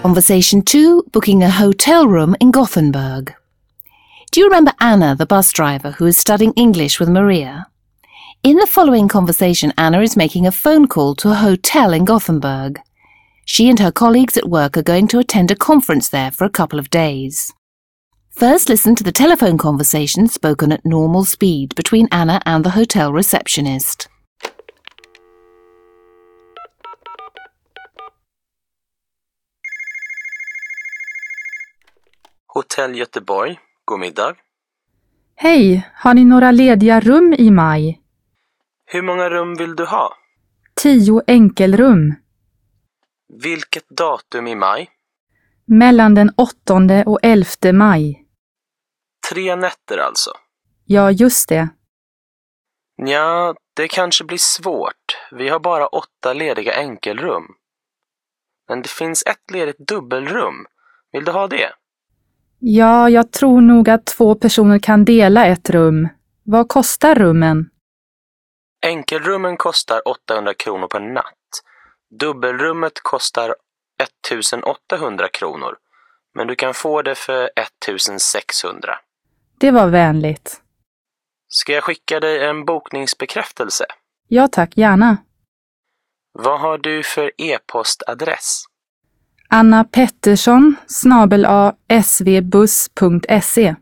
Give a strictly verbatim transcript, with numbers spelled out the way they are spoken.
Conversation two, booking a hotel room in Gothenburg. Do you remember Anna, the bus driver, who is studying English with Maria? In the following conversation, Anna is making a phone call to a hotel in Gothenburg. She and her colleagues at work are going to attend a conference there for a couple of days. First, listen to the telephone conversation spoken at normal speed between Anna and the hotel receptionist. Hotell Göteborg, god middag. Hej, har ni några lediga rum i maj? Hur många rum vill du ha? Tio enkelrum. Vilket datum i maj? Mellan den åttonde och elfte maj. Tre nätter alltså. Ja, just det. Ja, det kanske blir svårt. Vi har bara åtta lediga enkelrum. Men det finns ett ledigt dubbelrum. Vill du ha det? Ja, jag tror nog att två personer kan dela ett rum. Vad kostar rummen? Enkelrummen kostar åttahundra kronor per natt. Dubbelrummet kostar ettusenåttahundra kronor. Men du kan få det för ettusensexhundra. Det var vänligt. Ska jag skicka dig en bokningsbekräftelse? Ja tack, gärna. Vad har du för e-postadress? Anna Pettersson snabel a svbuss punkt se.